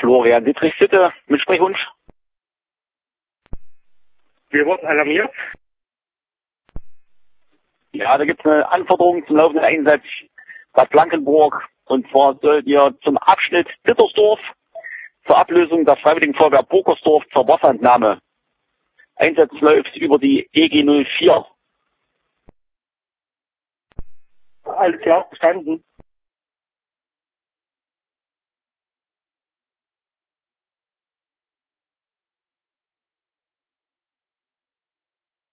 Florian Dietrich Sitte mit Sprechwunsch. Wir wurden alarmiert. Ja, da gibt es eine Anforderung zum laufenden Einsatz Bad Blankenburg. Und zwar sollt ihr zum Abschnitt Dittersdorf zur Ablösung der Freiwilligen Feuerwehr Burgersdorf zur Wasserentnahme. Einsatz läuft über die EG 04. Alles klar, verstanden.